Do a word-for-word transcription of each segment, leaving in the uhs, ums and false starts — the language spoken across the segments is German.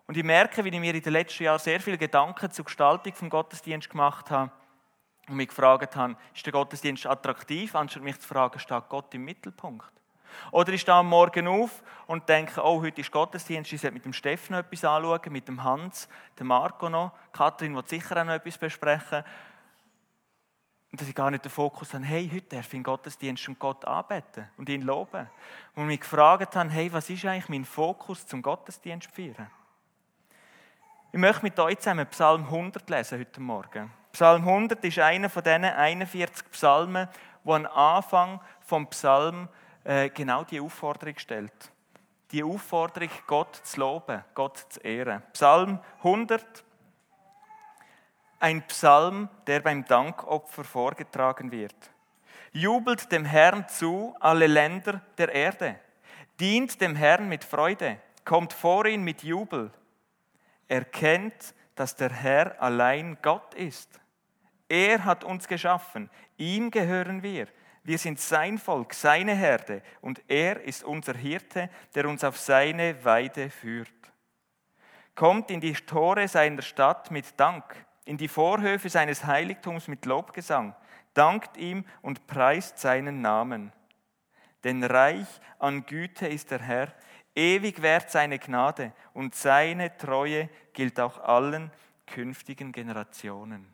Und ich merke, wie ich mir in den letzten Jahren sehr viele Gedanken zur Gestaltung des Gottesdienstes gemacht habe und mich gefragt habe, ist der Gottesdienst attraktiv, anstatt mich zu fragen, steht Gott im Mittelpunkt? Oder ich stehe am Morgen auf und denke, oh, heute ist Gottesdienst, ich sollte mit dem Steffen noch etwas anschauen, mit dem Hans, dem Marco noch, Kathrin wird sicher auch noch etwas besprechen. Und dass ich gar nicht den Fokus habe, hey, heute darf ich in Gottesdienst und Gott anbeten und ihn loben. Und mich gefragt habe, hey, was ist eigentlich mein Fokus zum Gottesdienst feiern? Ich möchte mit euch zusammen Psalm hundert lesen heute Morgen. Psalm hundert ist einer von diesen einundvierzig Psalmen, wo am Anfang vom Psalm äh, genau die Aufforderung stellt. Die Aufforderung, Gott zu loben, Gott zu ehren. Psalm hundert, ein Psalm, der beim Dankopfer vorgetragen wird. Jubelt dem Herrn zu, alle Länder der Erde. Dient dem Herrn mit Freude, kommt vor ihn mit Jubel. Erkennt, dass der Herr allein Gott ist. Er hat uns geschaffen, ihm gehören wir. Wir sind sein Volk, seine Herde, und er ist unser Hirte, der uns auf seine Weide führt. Kommt in die Tore seiner Stadt mit Dank, in die Vorhöfe seines Heiligtums mit Lobgesang, dankt ihm und preist seinen Namen. Denn reich an Güte ist der Herr, ewig währt seine Gnade und seine Treue gilt auch allen künftigen Generationen.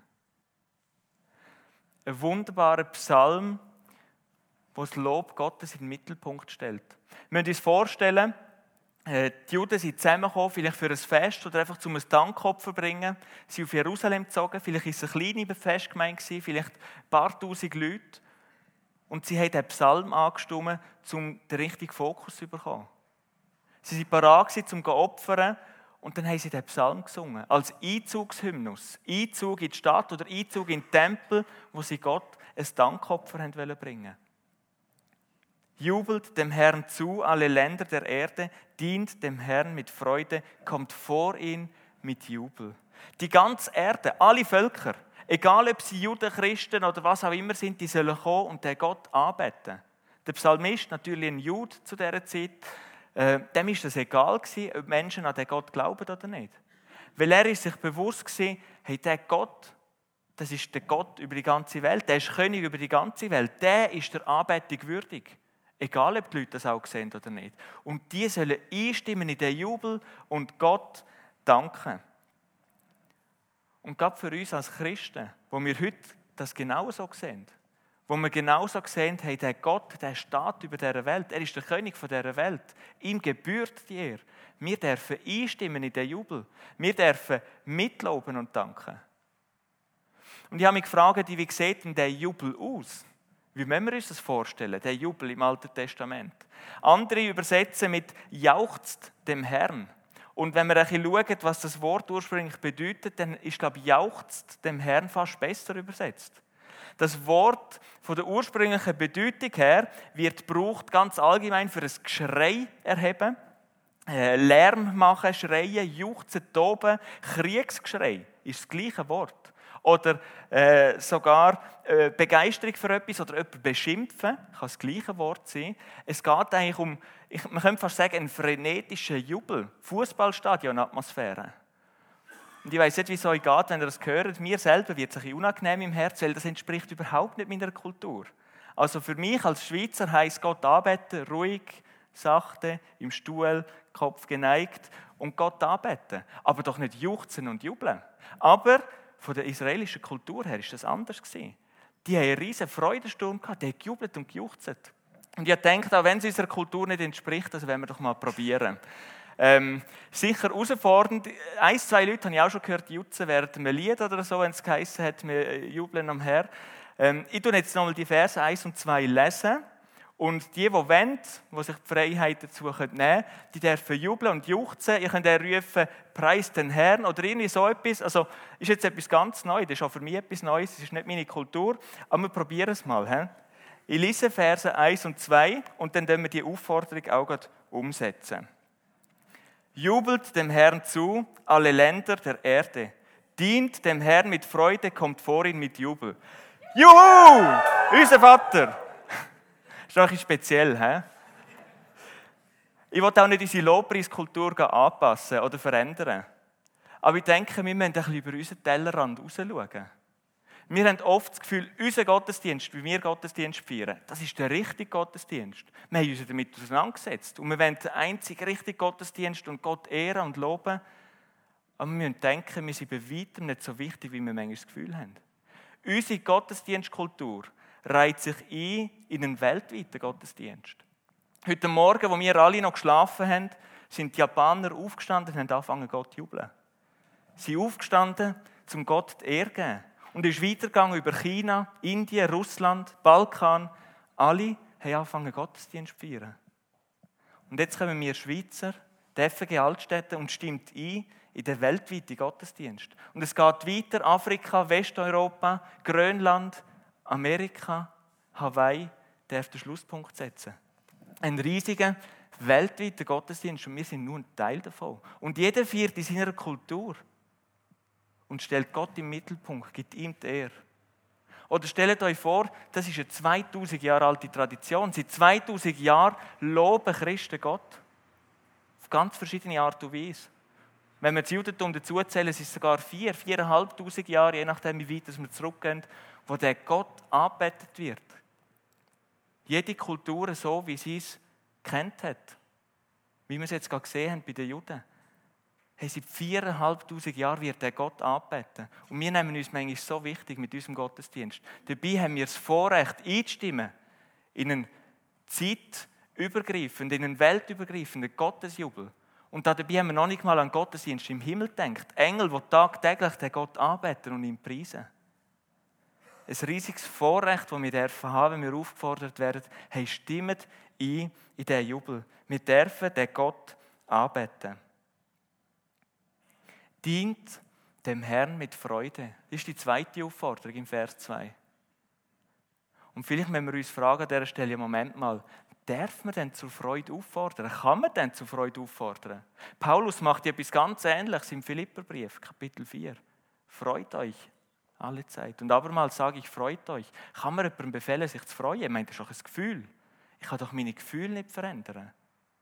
Ein wunderbarer Psalm, wo das Lob Gottes in den Mittelpunkt stellt. Wir müssen uns vorstellen, die Juden sind zusammengekommen, vielleicht für ein Fest oder einfach zum ein Dankopfer bringen. Sie sind auf Jerusalem gezogen, vielleicht war es eine kleine Festgemeinde, vielleicht ein paar tausend Leute. Und sie haben den Psalm angestimmt, um den richtigen Fokus zu bekommen. Sie waren bereit, um zu opfern, und dann haben sie den Psalm gesungen, als Einzugshymnus. Einzug in die Stadt oder Einzug in den Tempel, wo sie Gott ein Dankopfer bringen wollten. Jubelt dem Herrn zu, alle Länder der Erde, dient dem Herrn mit Freude, kommt vor ihn mit Jubel. Die ganze Erde, alle Völker, egal ob sie Juden, Christen oder was auch immer sind, die sollen kommen und den Gott anbeten. Der Psalmist, natürlich ein Jude zu dieser Zeit, äh, dem ist es egal gewesen, ob Menschen an den Gott glauben oder nicht. Weil er ist sich bewusst gewesen, hey, der Gott, das ist der Gott über die ganze Welt, der ist König über die ganze Welt, der ist der Anbetung würdig. Egal, ob die Leute das auch sehen oder nicht. Und die sollen einstimmen in den Jubel und Gott danken. Und gerade für uns als Christen, wo wir heute das genauso sehen, wo wir genauso sehen, hey, der Gott, der steht über dieser Welt, er ist der König von dieser Welt, ihm gebührt die Ehre. Wir dürfen einstimmen in den Jubel. Wir dürfen mitloben und danken. Und ich habe mich gefragt, wie sieht denn der Jubel aus? Wie müssen wir uns das vorstellen, der Jubel im Alten Testament? Andere übersetzen mit «jauchzt dem Herrn». Und wenn wir ein bisschen schauen, was das Wort ursprünglich bedeutet, dann ist, glaube ich, «jauchzt dem Herrn» fast besser übersetzt. Das Wort von der ursprünglichen Bedeutung her wird gebraucht ganz allgemein für ein Geschrei erheben, äh, Lärm machen, schreien, juchzen, toben, Kriegsgeschrei ist das gleiche Wort. Oder äh, sogar äh, Begeisterung für etwas oder jemanden beschimpfen, kann das gleiche Wort sein. Es geht eigentlich um, ich, man könnte fast sagen, einen frenetischen Jubel, Fußballstadion-Atmosphäre. Und ich weiss nicht, wie es euch geht, wenn ihr das hört. Mir selber wird es ein bisschen unangenehm im Herzen, weil das entspricht überhaupt nicht meiner Kultur. Also für mich als Schweizer heisst Gott anbeten, ruhig, sachte, im Stuhl, Kopf geneigt und Gott anbeten. Aber doch nicht juchzen und jubeln. Aber von der israelischen Kultur her war das anders. Die haben einen riesen Freudensturm gehabt, die haben gejubelt und gejuchzt. Und ich denke, auch wenn es unserer Kultur nicht entspricht, das wollen wir doch mal probieren. Ähm, sicher herausfordernd. Ein, zwei Leute habe ich auch schon gehört, jutzen während einem Lied oder so, wenn es geheissen hat, wir jubeln am Herrn. Ähm, ich lese jetzt nochmal die Verse eins und zwei lesen. Und die, die wollen, die sich die Freiheit dazu nehmen können, die dürfen jubeln und juchzen. Ihr könnt auch rufen, preist den Herrn oder irgendwie so etwas. Also ist jetzt etwas ganz Neues, das ist auch für mich etwas Neues, das ist nicht meine Kultur. Aber wir probieren es mal. He? Ich lese Verse eins und zwei und dann werden wir die Aufforderung auch gleich umsetzen. Jubelt dem Herrn zu, alle Länder der Erde. Dient dem Herrn mit Freude, kommt vor ihn mit Jubel. Juhu! Unser Vater! Das ist noch ein bisschen speziell, he? Ich will auch nicht unsere Lobpreiskultur anpassen oder verändern. Aber ich denke, wir müssen ein bisschen über unseren Tellerrand rausschauen. Wir haben oft das Gefühl, unser Gottesdienst, wie wir Gottesdienst feiern, das ist der richtige Gottesdienst. Wir haben uns damit auseinandergesetzt. Und wir wollen den einzigen richtigen Gottesdienst und Gott ehren und loben. Aber wir müssen denken, wir sind bei weitem nicht so wichtig, wie wir manchmal das Gefühl haben. Unsere Gottesdienstkultur reiht sich ein in einen weltweiten Gottesdienst. Heute Morgen, wo wir alle noch geschlafen haben, sind die Japaner aufgestanden und haben angefangen, Gott zu jubeln. Sie sind aufgestanden, um Gott die Ehre zu geben. Und ist weitergegangen über China, Indien, Russland, Balkan. Alle haben angefangen, Gottesdienst zu feiern. Und jetzt kommen wir Schweizer, die F G Altstädte, und stimmt ein in den weltweiten Gottesdienst. Und es geht weiter, Afrika, Westeuropa, Grönland, Amerika, Hawaii, darf den Schlusspunkt setzen. Ein riesiger, weltweiter Gottesdienst und wir sind nur ein Teil davon. Und jeder feiert in seiner Kultur und stellt Gott im Mittelpunkt, gibt ihm die Ehre. Oder stellt euch vor, das ist eine zweitausend Jahre alte Tradition. Seit zweitausend Jahren loben Christen Gott. Auf ganz verschiedene Art und Weise. Wenn wir das Judentum dazu zählen, sind es sogar vier, viereinhalbtausend Jahre, je nachdem wie weit wir zurückgehen, wo der Gott angebetet wird. Jede Kultur so, wie sie es kennt hat. Wie wir es jetzt gerade gesehen haben bei den Juden. Hey, seit viereinhalbtausend Jahren wird der Gott angebeten. Und wir nehmen uns manchmal so wichtig mit unserem Gottesdienst. Dabei haben wir das Vorrecht, einzustimmen in einen zeitübergreifenden, in einen weltübergreifenden Gottesjubel. Und dabei haben wir noch nicht mal an Gottesdienst im Himmel gedacht. Engel, die tagtäglich den Gott anbeten und ihn preisen. Ein riesiges Vorrecht, das wir dürfen haben, wenn wir aufgefordert werden, hey, stimmt ein in diesen Jubel. Wir dürfen den Gott anbeten. Dient dem Herrn mit Freude. Das ist die zweite Aufforderung im Vers zwei. Und vielleicht müssen wir uns fragen an dieser Stelle, Moment mal, darf man denn zur Freude auffordern? Kann man denn zur Freude auffordern? Paulus macht etwas ganz Ähnliches im Philipperbrief, Kapitel vier. Freut euch alle Zeit. Und abermals sage ich, freut euch. Kann man jemandem befehlen, sich zu freuen? Ich meine, das ist doch ein Gefühl. Ich kann doch meine Gefühle nicht verändern.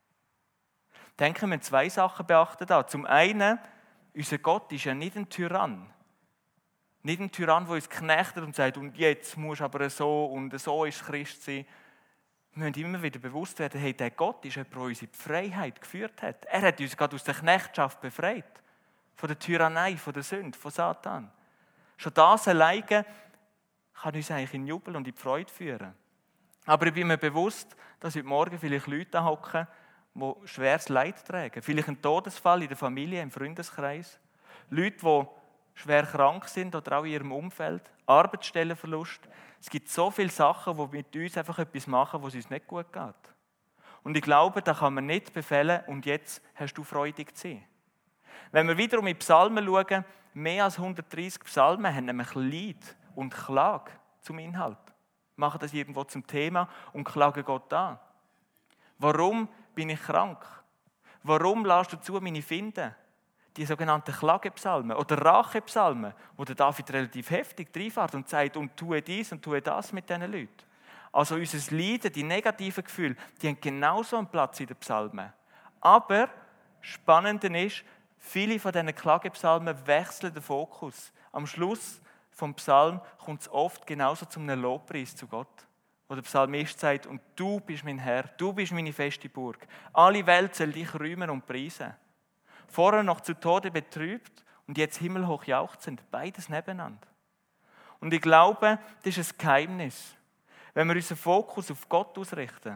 Denken wir zwei Sachen beachten da. Zum einen, unser Gott ist ja nicht ein Tyrann. Nicht ein Tyrann, der uns knechtet und sagt, und jetzt musst du aber so und so ist Christ sein. Wir müssen immer wieder bewusst werden, hey, der Gott ist jemand, der uns in die Freiheit geführt hat. Er hat uns gerade aus der Knechtschaft befreit. Von der Tyrannei, von der Sünde, von Satan. Schon das alleine kann uns eigentlich in Jubel und in die Freude führen. Aber ich bin mir bewusst, dass heute Morgen vielleicht Leute hocken, die schweres Leid tragen. Vielleicht ein Todesfall in der Familie, im Freundeskreis. Leute, die schwer krank sind oder auch in ihrem Umfeld. Arbeitsstellenverlust. Es gibt so viele Sachen, die mit uns einfach etwas machen, wo es uns nicht gut geht. Und ich glaube, da kann man nicht befehlen, und jetzt hast du freudig zu sein. Wenn wir wiederum in die Psalmen schauen, mehr als hundertdreissig Psalmen haben nämlich Lied und Klage zum Inhalt. Machen das irgendwo zum Thema und klagen Gott an. Warum bin ich krank? Warum lässt du zu, meine finden? Die sogenannten Klagepsalmen oder Rachepsalmen, wo der David relativ heftig reinfährt und sagt, und tue dies und tue das mit diesen Leuten. Also unser Leiden, die negativen Gefühle, die haben genauso einen Platz in den Psalmen. Aber spannend ist, viele von diesen Klagepsalmen wechseln den Fokus. Am Schluss vom Psalm kommt es oft genauso zu einem Lobpreis zu Gott. Wo der Psalmist sagt, und du bist mein Herr, du bist meine feste Burg. Alle Welt soll dich rühmen und preisen. Vorher noch zu Tode betrübt und jetzt himmelhoch jauchzend. Beides nebeneinander. Und ich glaube, das ist ein Geheimnis. Wenn wir unseren Fokus auf Gott ausrichten,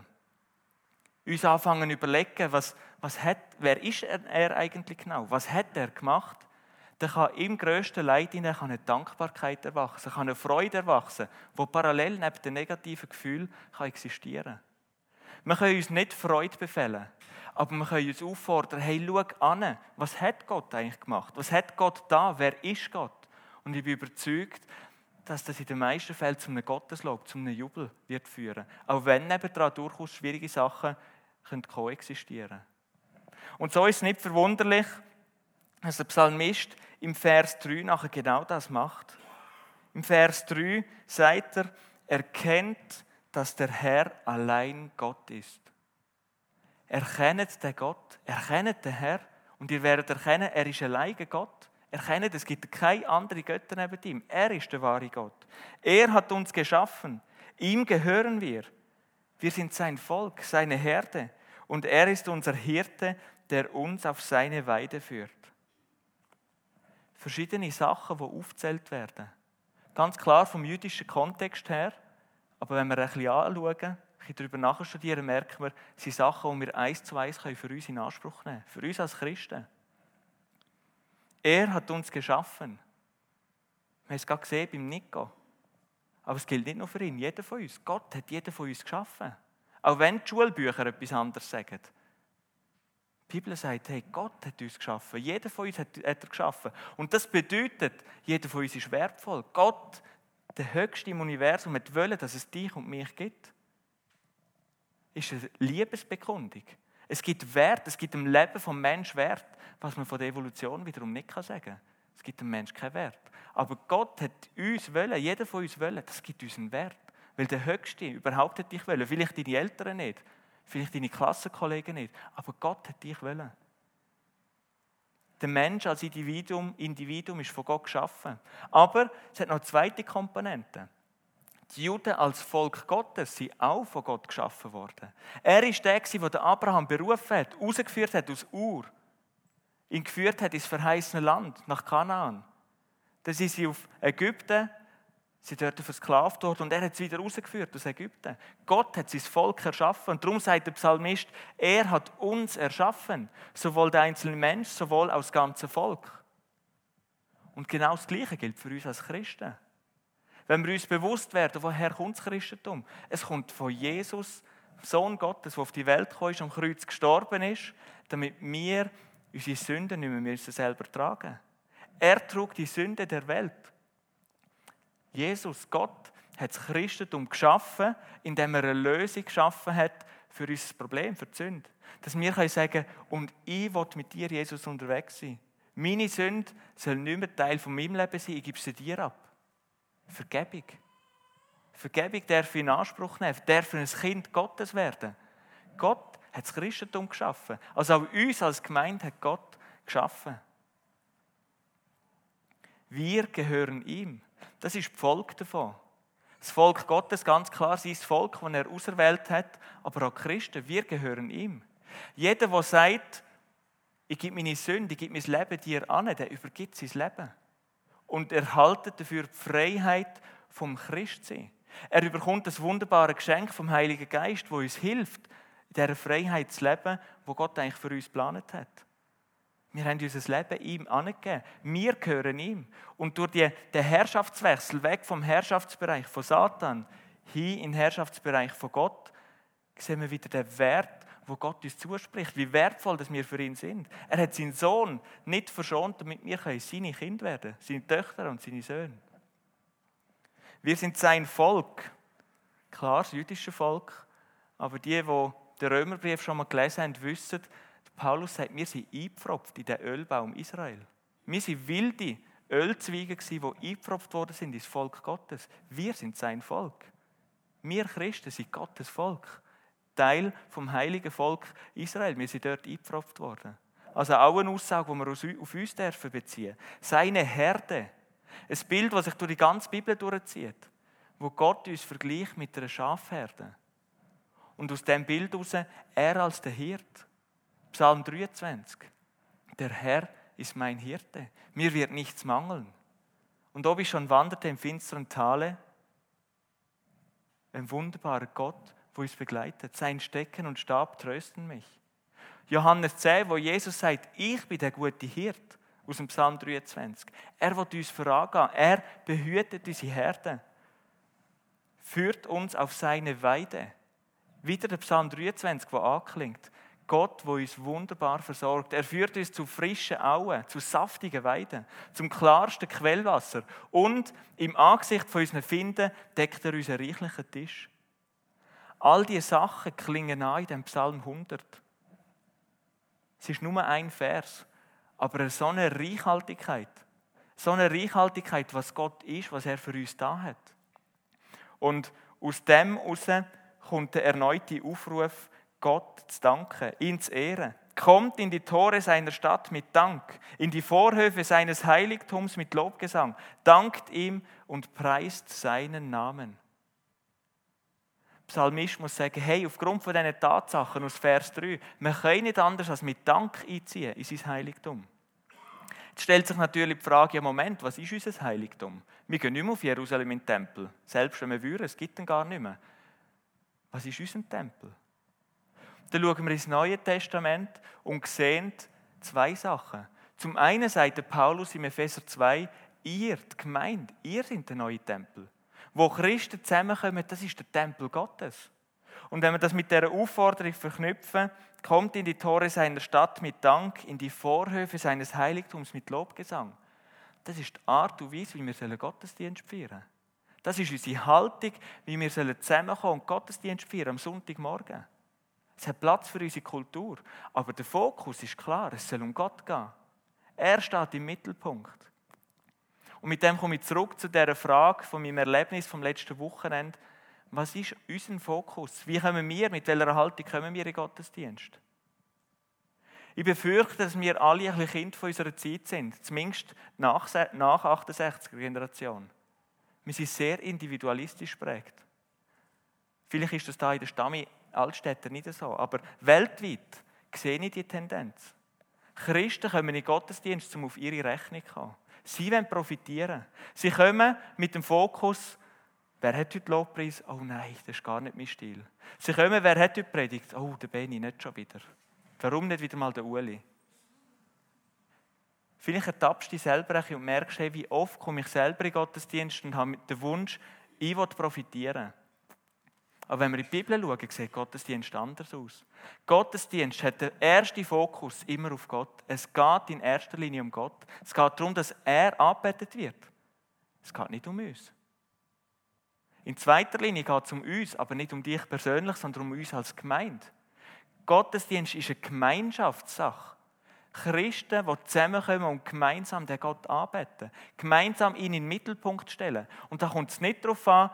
uns anfangen zu überlegen, was, was hat, wer ist er eigentlich genau, was hat er gemacht, dann kann im grössten Leid hinein eine Dankbarkeit erwachsen, kann eine Freude erwachsen, die parallel neben den negativen Gefühlen kann existieren kann. Wir können uns nicht Freude befehlen, aber wir können uns auffordern, hey, schau an, was hat Gott eigentlich gemacht? Was hat Gott da? Wer ist Gott? Und ich bin überzeugt, dass das in den meisten Fällen zu einem Gotteslob, zu einem Jubel wird führen. Auch wenn nebendran durchaus schwierige Sachen können koexistieren können. Und so ist es nicht verwunderlich, dass der Psalmist im Vers drei nachher genau das macht. Im Vers drei sagt er, erkennt, dass der Herr allein Gott ist. Erkennt den Gott, erkennt den Herr und ihr werdet erkennen, er ist alleine Gott. Erkennt, es gibt keine anderen Götter neben ihm. Er ist der wahre Gott. Er hat uns geschaffen. Ihm gehören wir. Wir sind sein Volk, seine Herde. Und er ist unser Hirte, der uns auf seine Weide führt. Verschiedene Sachen, die aufgezählt werden. Ganz klar vom jüdischen Kontext her. Aber wenn wir ein bisschen anschauen, ein bisschen darüber nachstudieren, merken wir, es sind Sachen, die wir eins zu eins für uns in Anspruch nehmen können. Für uns als Christen. Er hat uns geschaffen. Wir haben es gerade gesehen beim Nico. Aber es gilt nicht nur für ihn, jeder von uns. Gott hat jeden von uns geschaffen. Auch wenn die Schulbücher etwas anderes sagen. Die Bibel sagt, hey, Gott hat uns geschaffen. Jeder von uns hat, hat er geschaffen. Und das bedeutet, jeder von uns ist wertvoll. Gott, der Höchste im Universum, hat wollen, dass es dich und mich gibt. Ist eine Liebesbekundung. Es gibt Wert, es gibt im Leben vom Menschen Wert, was man von der Evolution wiederum nicht sagen kann. Es gibt dem Menschen keinen Wert. Aber Gott hat uns wollen, jeder von uns wollen, das gibt uns einen Wert. Weil der Höchste überhaupt hat dich wollen. Vielleicht deine Eltern nicht, vielleicht deine Klassenkollegen nicht, aber Gott hat dich wollen. Der Mensch als Individuum, Individuum ist von Gott geschaffen. Aber es hat noch eine zweite Komponente. Die Juden als Volk Gottes sind auch von Gott geschaffen worden. Er ist der, der Abraham berufen hat, rausgeführt hat aus Ur, ihn geführt hat ins verheißene Land, nach Kanaan. Dann sind sie auf Ägypten, sie dort versklavt worden und er hat sie wieder rausgeführt aus Ägypten. Gott hat sein Volk erschaffen und darum sagt der Psalmist, er hat uns erschaffen, sowohl der einzelne Mensch, sowohl als ganze Volk. Und genau das Gleiche gilt für uns als Christen. Wenn wir uns bewusst werden, woher kommt das Christentum? Es kommt von Jesus, Sohn Gottes, der auf die Welt gekommen ist, am Kreuz gestorben ist, damit wir unsere Sünden nicht mehr selber tragen müssen. Er trug die Sünde der Welt. Jesus, Gott, hat das Christentum geschaffen, indem er eine Lösung geschaffen hat für unser Problem, für die Sünde. Dass wir können sagen, und ich will mit dir, Jesus, unterwegs sein. Meine Sünde soll nicht mehr Teil von meinem Leben sein, ich gebe sie dir ab. Vergebung. Vergebung darf ich in Anspruch nehmen, darf ein Kind Gottes werden. Gott hat das Christentum geschaffen. Also auch uns als Gemeinde hat Gott geschaffen. Wir gehören ihm. Das ist das Volk davon. Das Volk Gottes, ganz klar, sein Volk, das er auserwählt hat, aber auch Christen, wir gehören ihm. Jeder, der sagt, ich gebe meine Sünde, ich gebe mein Leben dir an, der übergibt sein Leben. Und erhaltet dafür die Freiheit vom Christsein. Er bekommt das wunderbare Geschenk vom Heiligen Geist, das uns hilft, in dieser Freiheit zu leben, die Gott eigentlich für uns geplant hat. Wir haben unser Leben ihm angegeben. Wir gehören ihm. Und durch die, den Herrschaftswechsel weg vom Herrschaftsbereich von Satan hin in den Herrschaftsbereich von Gott, sehen wir wieder den Wert, wo Gott uns zuspricht, wie wertvoll dass wir für ihn sind. Er hat seinen Sohn nicht verschont, damit wir seine Kinder werden können, seine Töchter und seine Söhne. Wir sind sein Volk. Klar, das jüdische Volk, aber die, die den Römerbrief schon mal gelesen haben, wissen, Paulus sagt, wir sind eingepfropft in den Ölbaum Israel. Wir sind wilde Ölzweige, die eingepfropft worden sind ins Volk Gottes. Wir sind sein Volk. Wir Christen sind Gottes Volk. Teil vom heiligen Volk Israel. Wir sind dort eingepfropft worden. Also auch eine Aussage, die wir auf uns dürfen beziehen. Seine Herde. Ein Bild, das sich durch die ganze Bibel durchzieht. Wo Gott uns vergleicht mit einer Schafherde. Und aus diesem Bild heraus, er als der Hirt. Psalm dreiundzwanzig. Der Herr ist mein Hirte. Mir wird nichts mangeln. Und ob ich schon wanderte im finsteren Tale, ein wunderbarer Gott, wo uns begleitet. Sein Stecken und Stab trösten mich. Johannes zehn, wo Jesus sagt, ich bin der gute Hirt, aus dem Psalm dreiundzwanzig. Er will uns vorangehen. Er behütet unsere Herde. Führt uns auf seine Weide. Wieder der Psalm dreiundzwanzig, der anklingt. Gott, der uns wunderbar versorgt. Er führt uns zu frischen Auen, zu saftigen Weiden, zum klarsten Quellwasser. Und im Angesicht von unseren Finden deckt er unseren reichlichen Tisch. All diese Sachen klingen an in dem Psalm hundert. Es ist nur ein Vers, aber so eine Reichhaltigkeit. So eine Reichhaltigkeit, was Gott ist, was er für uns da hat. Und aus dem heraus kommt der erneute Aufruf, Gott zu danken, ihn zu ehren. Kommt in die Tore seiner Stadt mit Dank, in die Vorhöfe seines Heiligtums mit Lobgesang. Dankt ihm und preist seinen Namen. Psalmist muss sagen, hey, aufgrund von diesen Tatsachen aus Vers drei, wir können nicht anders als mit Dank einziehen in sein Heiligtum. Jetzt stellt sich natürlich die Frage, ja Moment, was ist unser Heiligtum? Wir gehen nicht mehr auf Jerusalem in den Tempel. Selbst wenn wir würden, es gibt ihn gar nicht mehr. Was ist unser Tempel? Dann schauen wir ins Neue Testament und sehen zwei Sachen. Zum einen sagt der Paulus im Epheser zwei, ihr, die Gemeinde, ihr seid der neue Tempel. Wo Christen zusammenkommen, das ist der Tempel Gottes. Und wenn wir das mit dieser Aufforderung verknüpfen, kommt in die Tore seiner Stadt mit Dank, in die Vorhöfe seines Heiligtums mit Lobgesang. Das ist die Art und Weise, wie wir Gottesdienst feiern sollen. Das ist unsere Haltung, wie wir zusammenkommen und Gottesdienst feiern am Sonntagmorgen. Es hat Platz für unsere Kultur, aber der Fokus ist klar, es soll um Gott gehen. Er steht im Mittelpunkt. Und mit dem komme ich zurück zu dieser Frage von meinem Erlebnis vom letzten Wochenende. Was ist unser Fokus? Wie kommen wir, mit welcher Haltung kommen wir in den Gottesdienst? Ich befürchte, dass wir alle ein bisschen Kinder von unserer Zeit sind, zumindest nach, nach achtundsechziger Generation. Wir sind sehr individualistisch geprägt. Vielleicht ist das da in der Stamm Altstädter nicht so, aber weltweit sehe ich die Tendenz. Christen kommen in den Gottesdienst, um auf ihre Rechnung zu kommen. Sie wollen profitieren. Sie kommen mit dem Fokus, wer hat heute Lobpreis? Oh nein, das ist gar nicht mein Stil. Sie kommen, wer hat heute Predigt? Oh, der Beni, nicht schon wieder. Warum nicht wieder mal der Uli? Vielleicht ertappst du dich selber und merkst, hey, wie oft komme ich selber in den Gottesdienst und habe den Wunsch, ich will profitieren. Aber wenn wir in die Bibel schauen, sieht Gottesdienst anders aus. Gottesdienst hat den ersten Fokus immer auf Gott. Es geht in erster Linie um Gott. Es geht darum, dass er angebetet wird. Es geht nicht um uns. In zweiter Linie geht es um uns, aber nicht um dich persönlich, sondern um uns als Gemeinde. Gottesdienst ist eine Gemeinschaftssache. Christen, die zusammenkommen und gemeinsam den Gott anbeten. Gemeinsam ihn in den Mittelpunkt stellen. Und da kommt es nicht darauf an,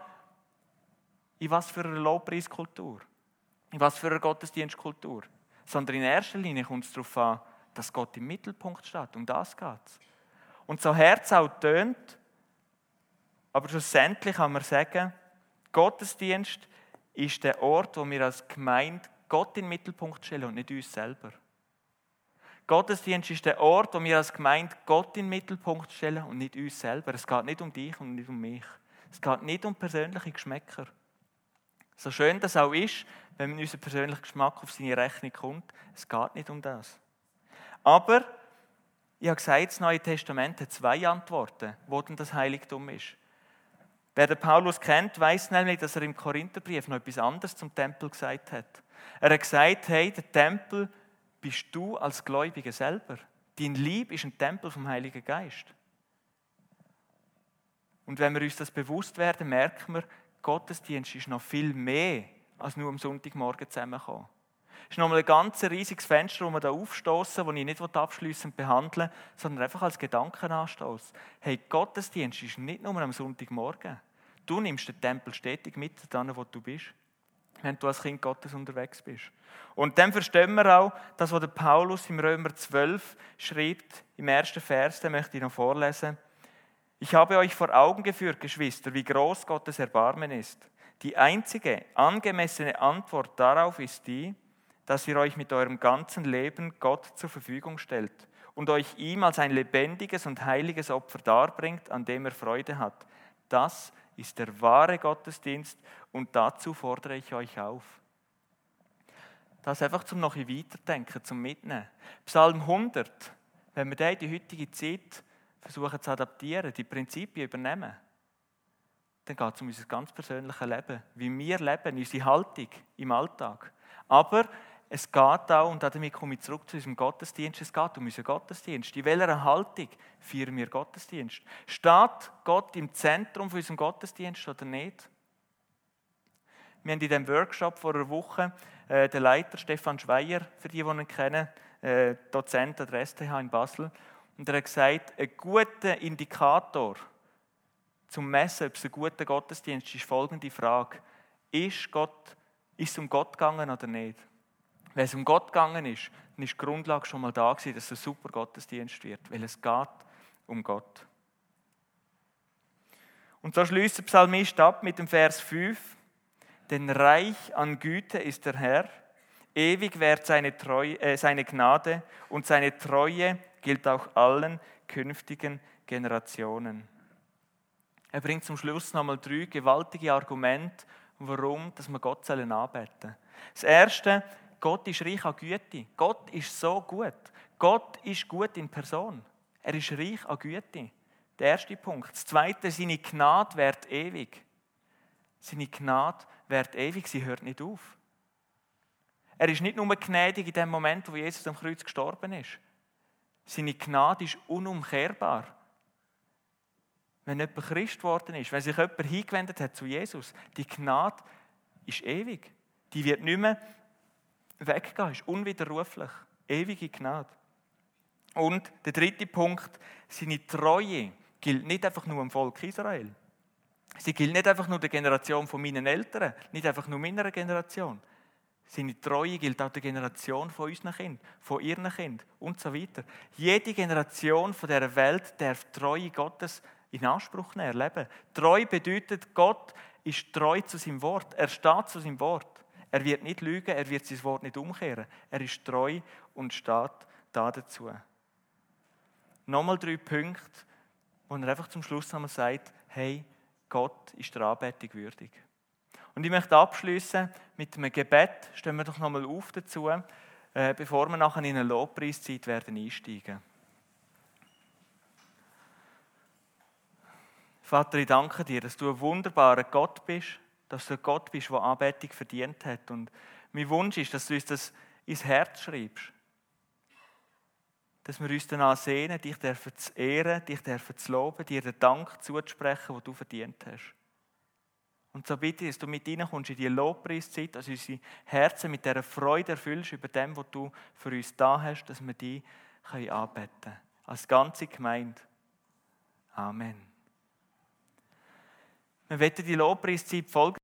in was für einer Lobpreiskultur, in was für einer Gottesdienstkultur, sondern in erster Linie kommt es darauf an, dass Gott im Mittelpunkt steht. Um das geht es. Und so Herz auch tönt, aber schlussendlich kann man sagen, Gottesdienst ist der Ort, wo wir als Gemeinde Gott in den Mittelpunkt stellen und nicht uns selber. Gottesdienst ist der Ort, wo wir als Gemeinde Gott in den Mittelpunkt stellen und nicht uns selber. Es geht nicht um dich und nicht um mich. Es geht nicht um persönliche Geschmäcker. So schön das auch ist, wenn unser persönlicher Geschmack auf seine Rechnung kommt, es geht nicht um das. Aber, ich habe gesagt, das Neue Testament hat zwei Antworten, wo denn das Heiligtum ist. Wer den Paulus kennt, weiß nämlich, dass er im Korintherbrief noch etwas anderes zum Tempel gesagt hat. Er hat gesagt, hey, der Tempel bist du als Gläubiger selber. Dein Leib ist ein Tempel vom Heiligen Geist. Und wenn wir uns das bewusst werden, merken wir, Gottesdienst ist noch viel mehr als nur am Sonntagmorgen zusammenkommen. Es ist nochmal ein ganz riesiges Fenster, das wir hier aufstoßen, das ich nicht abschliessend behandeln will, sondern einfach als Gedankenanstoß. Hey, Gottesdienst ist nicht nur am Sonntagmorgen. Du nimmst den Tempel stetig mit, dahin, wo du bist, wenn du als Kind Gottes unterwegs bist. Und dann verstehen wir auch, das, was der Paulus im Römer zwölf schreibt, im ersten Vers, den möchte ich noch vorlesen. Ich habe euch vor Augen geführt, Geschwister, wie groß Gottes Erbarmen ist. Die einzige angemessene Antwort darauf ist die, dass ihr euch mit eurem ganzen Leben Gott zur Verfügung stellt und euch ihm als ein lebendiges und heiliges Opfer darbringt, an dem er Freude hat. Das ist der wahre Gottesdienst und dazu fordere ich euch auf. Das einfach zum noch ein weiterdenken, zum Mitnehmen. Psalm hundert, wenn wir den in die heutige Zeit versuchen zu adaptieren, die Prinzipien übernehmen, dann geht es um unser ganz persönliches Leben, wie wir leben, unsere Haltung im Alltag. Aber es geht auch, und damit komme ich zurück zu unserem Gottesdienst, es geht um unseren Gottesdienst. In welcher Haltung feiern wir Gottesdienst? Steht Gott im Zentrum von unserem Gottesdienst oder nicht? Wir haben in diesem Workshop vor einer Woche äh, den Leiter Stefan Schweier, für die, die ihn kennen, äh, Dozent an der S T H in Basel, und er hat gesagt, ein guter Indikator zum Messen, ob es ein guter Gottesdienst ist, ist folgende Frage. Ist, Gott, ist es um Gott gegangen oder nicht? Wenn es um Gott gegangen ist, dann ist die Grundlage schon mal da gewesen, dass es ein super Gottesdienst wird, weil es geht um Gott. Und so schließt der Psalmist ab mit dem Vers fünf. Denn reich an Güte ist der Herr, ewig währt seine, Treue, äh, seine Gnade und seine Treue gilt auch allen künftigen Generationen. Er bringt zum Schluss nochmal drei gewaltige Argumente, warum dass wir Gott anbeten sollen. Das erste, Gott ist reich an Güte. Gott ist so gut. Gott ist gut in Person. Er ist reich an Güte. Der erste Punkt. Das zweite, seine Gnade währt ewig. Seine Gnade währt ewig, sie hört nicht auf. Er ist nicht nur gnädig in dem Moment, wo Jesus am Kreuz gestorben ist. Seine Gnade ist unumkehrbar. Wenn jemand Christ geworden ist, wenn sich jemand hingewendet hat zu Jesus, die Gnade ist ewig. Die wird nicht mehr weggehen, ist unwiderruflich. Ewige Gnade. Und der dritte Punkt, seine Treue gilt nicht einfach nur dem Volk Israel. Sie gilt nicht einfach nur der Generation von meinen Eltern, nicht einfach nur meiner Generation. Seine Treue gilt auch der Generation von unseren Kindern, von ihren Kindern und so weiter. Jede Generation von dieser Welt darf die Treue Gottes in Anspruch nehmen, erleben. Treu bedeutet, Gott ist treu zu seinem Wort. Er steht zu seinem Wort. Er wird nicht lügen, er wird sein Wort nicht umkehren. Er ist treu und steht da dazu. Nochmal drei Punkte, wo er einfach zum Schluss nochmal sagt, hey, Gott ist der Anbetung würdig. Und ich möchte abschließen mit einem Gebet. Stehen wir doch nochmal auf dazu, äh, bevor wir nachher in eine Lobpreiszeit werden einsteigen. Vater, ich danke dir, dass du ein wunderbarer Gott bist, dass du ein Gott bist, der Anbetung verdient hat. Und mein Wunsch ist, dass du uns das ins Herz schreibst. Dass wir uns danach sehnen, dich dürfen zu ehren, dich dürfen zu loben, dir den Dank zuzusprechen, den du verdient hast. Und so bitte ich, dass du mit reinkommst in die Lobpreiszeit, dass unsere Herzen mit dieser Freude erfüllst über dem, was du für uns da hast, dass wir dich anbeten können. Als ganze Gemeinde. Amen. Wir wollen die Lobpreiszeit folgen.